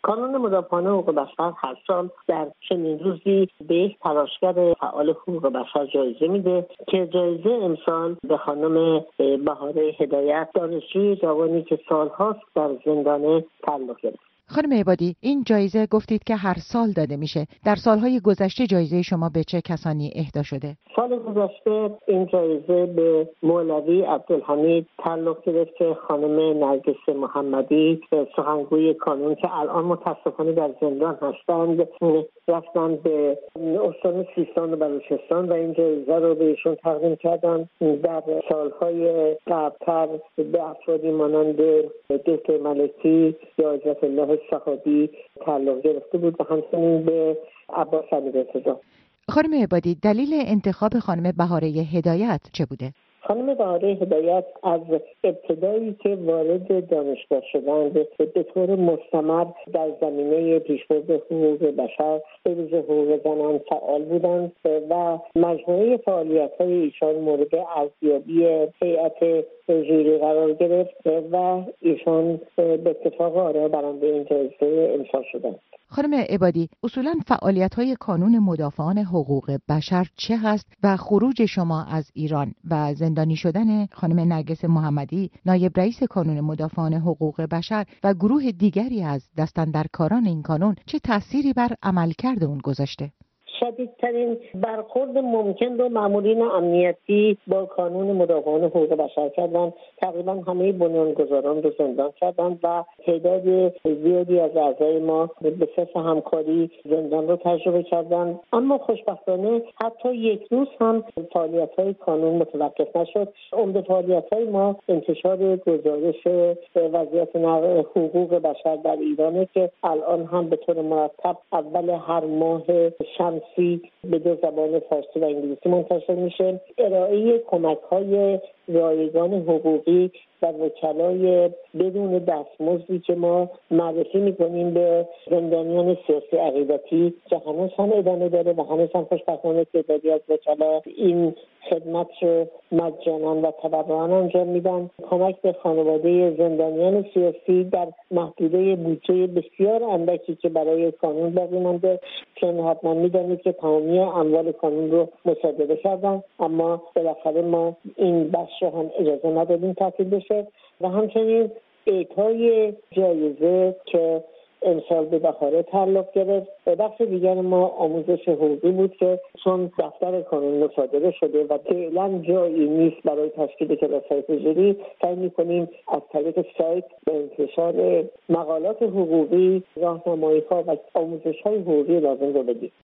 کانون مدافعان حقوق بشر هر سال در چنین روزی به یک تلاشگر فعال حقوق بشر جایزه میده که جایزه امسال به خانم بهاره هدایت، دانشجوی جوانی که سالهاست در زندان تعلق گرفت. خانم عبادی، این جایزه گفتید که هر سال داده میشه. در سالهای گذشته جایزه شما به چه کسانی اهدا شده؟ سال گذشته این جایزه به مولوی عبدالحمید تعلق گرفت که خانم نرگس محمدی، سخنگوی کانون که الان متاسفانه در زندان هستند، رفتن به استان سیستان و بلوچستان و این جایزه رو بهشون تقدیم کردن. در سالهای قبل‌تر به افرادی مانند دکتر ملکی یا عزت الله صحابی تعلق گرفته بود و همچنین به عباس امیررضا. خانم عبادی، دلیل انتخاب خانم بهاره هدایت چه بوده؟ خانم بهاره هدایت از ابتدایی که وارد دانشگاه شدند به طور مستمر در زمینه پیشبرد حقوق بشر به ویژه حقوق زنان فعال بودند و مجموعه فعالیت‌های ایشان مورد ارزیابی هیئت ژوری قرار گرفت و ایشان به اتفاق آرا برنده این جایزه امسال شدند. خانم عبادی، اصولاً فعالیت‌های کانون مدافعان حقوق بشر چه هست و خروج شما از ایران و زندانی شدن خانم نرگس محمدی، نایب رئیس کانون مدافعان حقوق بشر و گروه دیگری از دستاندرکاران این کانون چه تأثیری بر عملکرد اون گذاشته؟ شدیدترین برخورد ممکن رو مامورین امنیتی با کانون مدافعان حقوق بشر کردند. تقریبا همه بنیانگذاران رو زندان کردند و تعداد زیادی از اعضای ما به صرف همکاری زندان رو تجربه کردند. اما خوشبختانه حتی یک روز هم فعالیت‌های کانون متوقف نشد. عمده فعالیت‌های ما انتشار گزارش وضعیت حقوق بشر در ایرانه که الان هم به طور مرتب اول هر ماه شمسی به دو زبان فارسی و انگلیسی منتشر میشه. ارائه کمک‌های رایگان حقوقی و وکلای بدون دستمزدی که ما معرفی میکنیم به زندانیان سیاسی عقیدتی که هنوز هم ادامه داره و هنوز هم خوشبختانه تعدادی از وکلا این خدمت رو مجانا و تبرعاً انجام میدن. کمک به خانواده زندانیان سیاسی در محدوده بودجه بسیار اندکی که برای کانون باقی مانده، چون حتما میدانید که تمامی اموال کانون رو مصادره کردن، اما بالاخره ما این بخش رو هم اجازه ندادیم تعطیل بشه و همچنین اعطای جایزه که امسال به بهاره تعلق گرفت. بخش دیگر ما آموزش حقوقی بود که چون دفتر کانون مصادره شده و فعلا جایی نیست برای تشکیل کلاس‌های حضوری، سعی می‌کنیم از طریق سایت به انتشار مقالات حقوقی، راهنمایی‌ها و آموزش‌های حقوقی لازم رو بدیم.